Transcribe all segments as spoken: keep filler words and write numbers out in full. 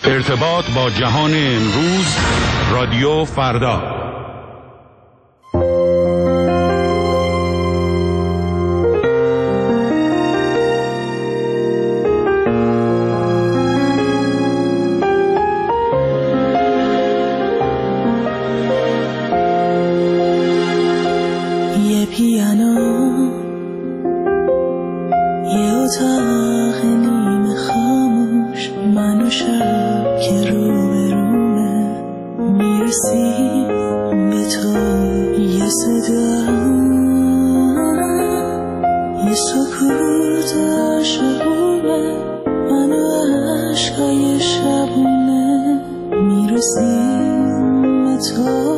ارتباط با جهان امروز، رادیو فردا. یه پیانو، یه اتاق نیمه خاموش، من و شب که رو به رومه، میرسی به تو، یه صدا، یه سکوت عاشقونه، من و عشقای شبونه، میرسی به تو.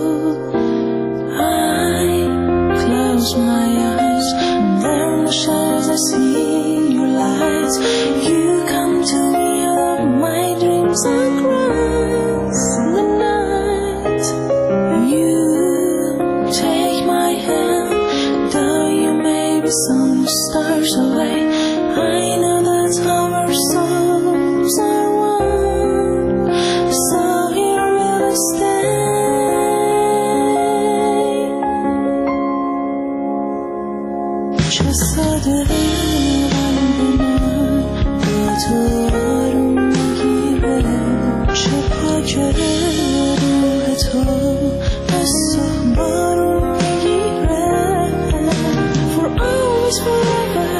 Close my eyes, and there in the shadows I see your lights. You come to me out of my dreams across the night. You take my hand, though you may be some stars away. I know that's how our souls are one, so here we'll stay. چه ساده قلب من با تو آروم میگیره، چه پاکه روح تو از تو بارون میگیره. For always forever,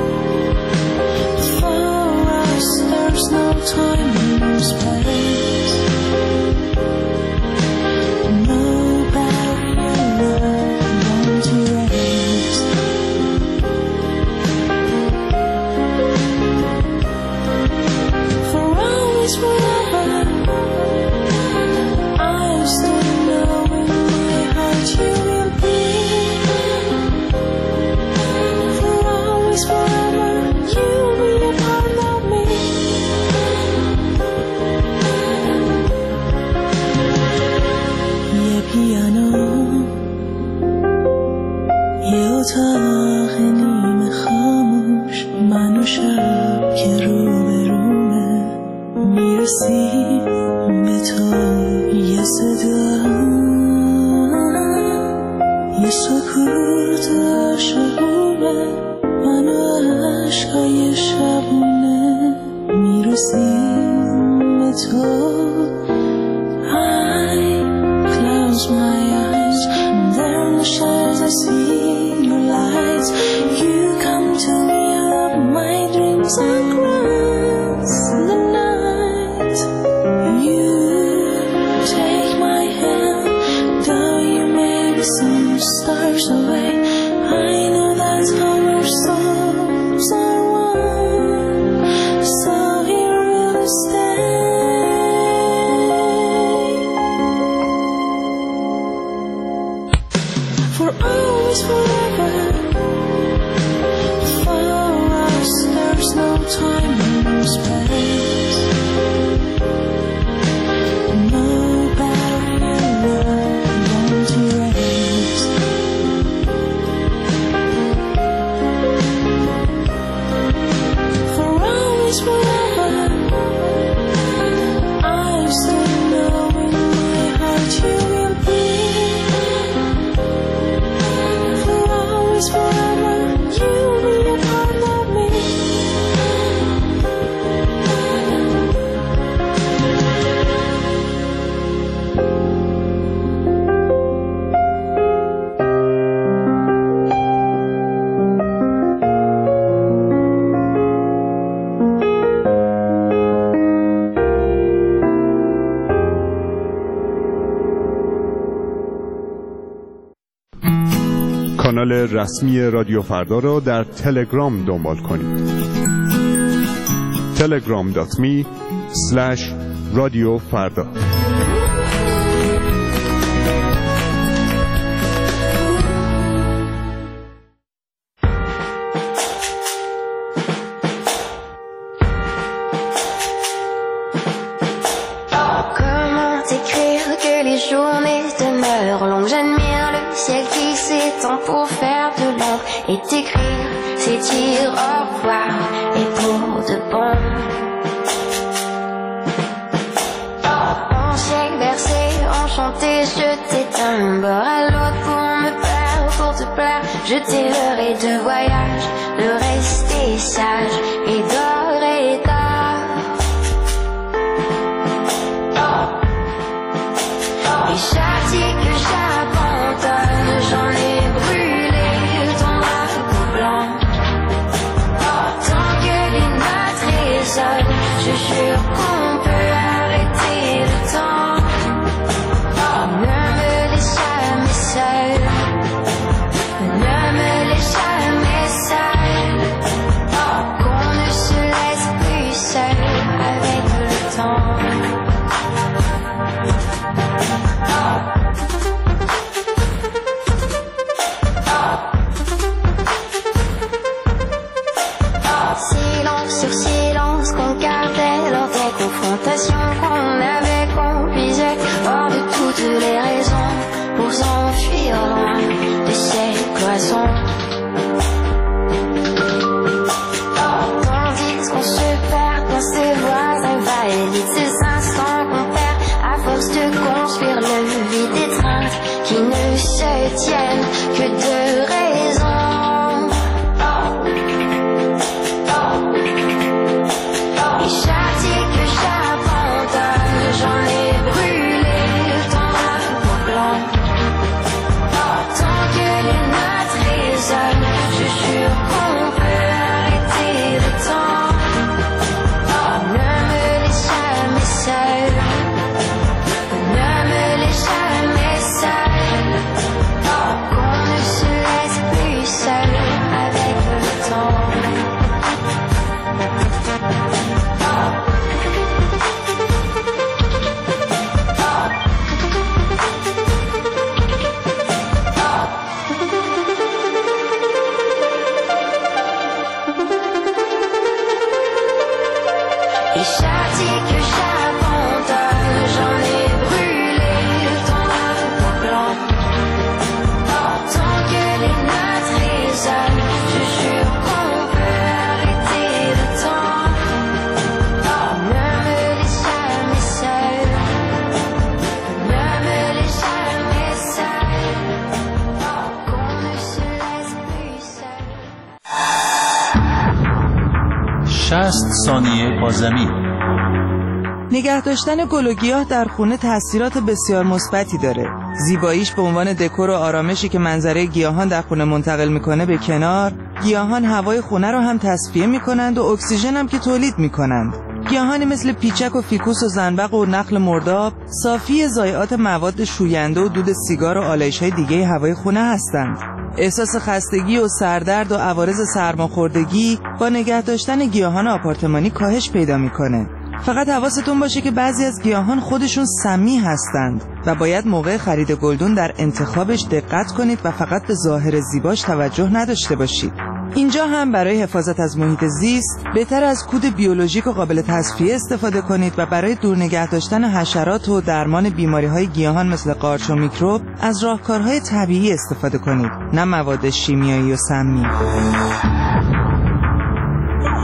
for us there's no time and no space, no barrier won't erase. Forever, I still know in my heart you will be. For always, forever, you'll be a part of me. یه پیانو، یه اتاق نیمه خاموش، من و شب که رو به رومه، میرسی به تو، یه صدا، یه سکوت عاشقونه، من و عشقای شبونه، میرسی به تو. I close my eyes, and there in the shadows I see your lights. You come to me out of my dreams across the night. You take my hand, though you may be some stars away. I know that's how our souls are one, so here we'll stay. For always, forever, for us there's no time and no space, no barrier won't erase. For always, forever, I still know in my heart you will be. For always, forever, you'll be a part of me. کانال رسمی رادیو فردا را در تلگرام دنبال کنید. تلگرام دات می اسلش رادیو فردا. Comment écrire que les journées demeurent longues? J'admire le ciel qui s'étend pour faire de l'ombre et t'écrire, c'est dire au revoir et pour de bon. enchanté, je t'ai d'un bord à l'autre pour me perdre, pour te plaire. Je t'ai leurré de voyage, de rester sage et d'or et d'or. Et chaque tic que j'abandonne, j'en ai brûlé ton drapeau blanc. Tant que les notes résonnent, je jure qu'on peut arrêter le temps. Ne me laisse jamais seule, ne me laisse jamais seule, qu'on ne se laisse plus seul avec le temps. Silence sur silence qu'on gardait lors des confrontations qu'on avait, qu'on puisait hors de toutes les raisons pour s'enfuir loin de ces cloisons. Tandis qu'on se perd dans ces voies invalides, ces instants qu'on perd à force de construire le vide, étreinte qui ne se tiennent que de raison. Et chaque tic que j'abandonne, j'en ai brûlé ton drapeau blanc. Tant que les notes résonnent, je jure qu'on peut arrêter le temps. Ne me laisse jamais seule, ne me laisse jamais seule, qu'on ne se laisse plus seul avec le temps. Et chaque tic que j'abandonne, j'en ai brûlé ton drapeau blanc. Tant que les notes résonnent, je jure qu'on peut arrêter le temps. Ne me laisse jamais seule, ne me laisse jamais seule, qu'on ne se laisse plus seul. شصت ثانیه با زمین. نگه داشتن گل و گیاه در خونه تأثیرات بسیار مثبتی داره. زیباییش به عنوان دکور و آرامشی که منظره گیاهان در خونه منتقل میکنه به کنار، گیاهان هوای خونه رو هم تصفیه میکنند و اکسیژن هم که تولید میکنند. گیاهانی مثل پیچک و فیکوس و زنبق و نخل مرداب صافی ضایعات مواد شوینده و دود سیگار و آلایش‌های دیگه هوای خونه هستند. احساس خستگی و سردرد و عوارض سرماخوردگی با نگه داشتن گیاهان آپارتمانی کاهش پیدا میکنه. فقط حواستون باشه که بعضی از گیاهان خودشون سمی هستند و باید موقع خرید گلدون در انتخابش دقت کنید و فقط به ظاهر زیباش توجه نداشته باشید. اینجا هم برای حفاظت از محیط زیست بهتر از کود بیولوژیک و قابل تصفیه استفاده کنید و برای دور نگه داشتن حشرات و درمان بیماری‌های گیاهان مثل قارچ و میکروب از راهکارهای طبیعی استفاده کنید، نه مواد شیمیایی و سمی.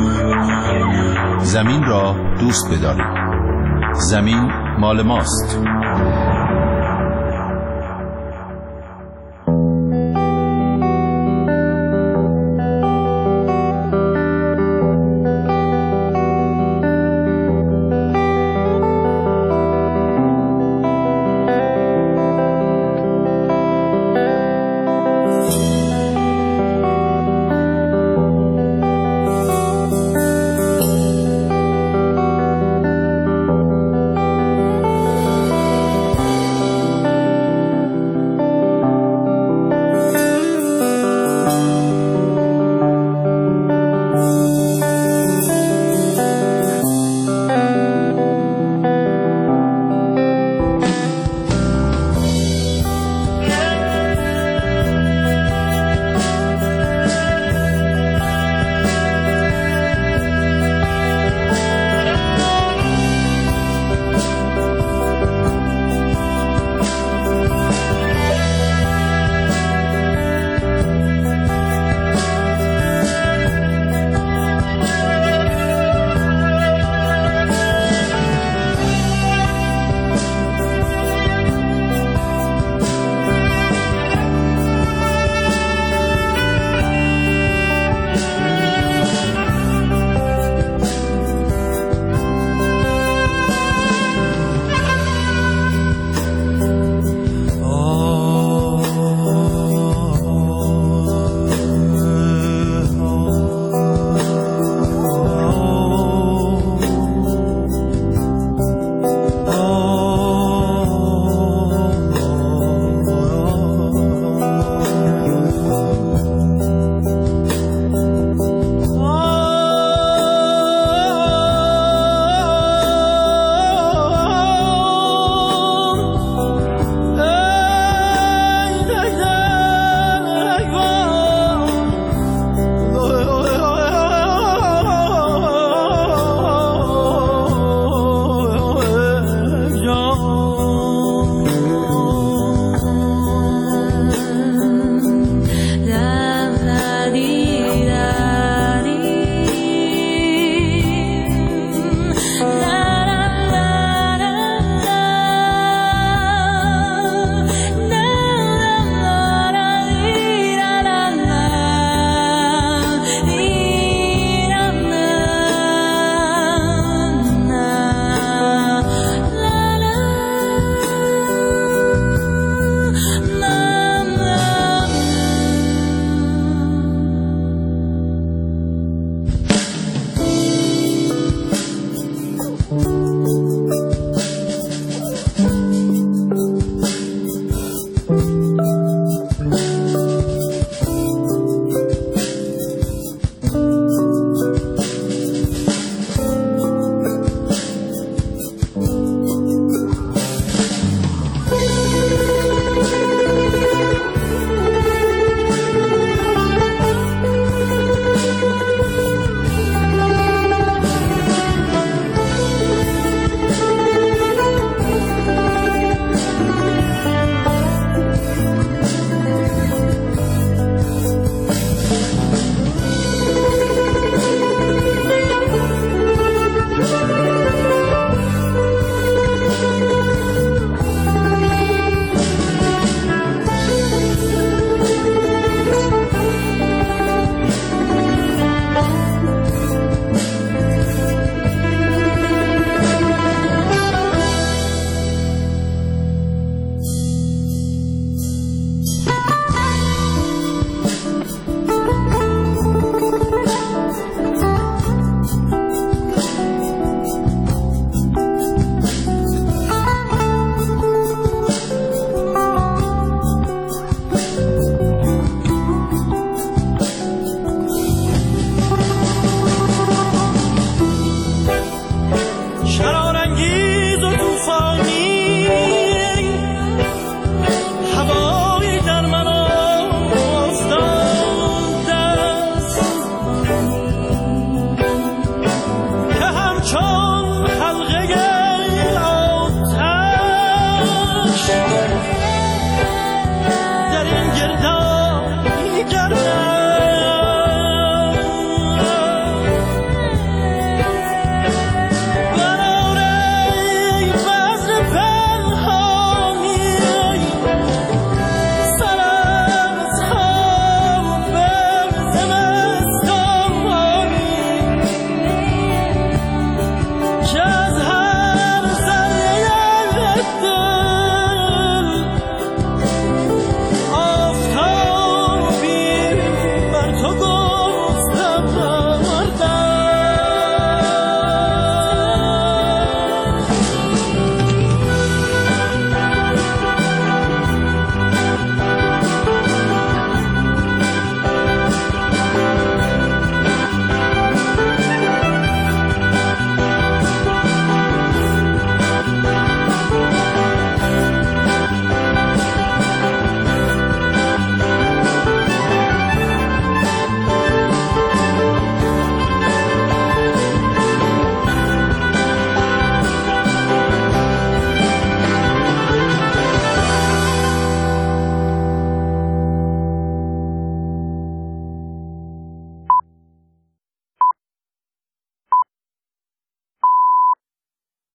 زمین را دوست بدارید. زمین مال ماست.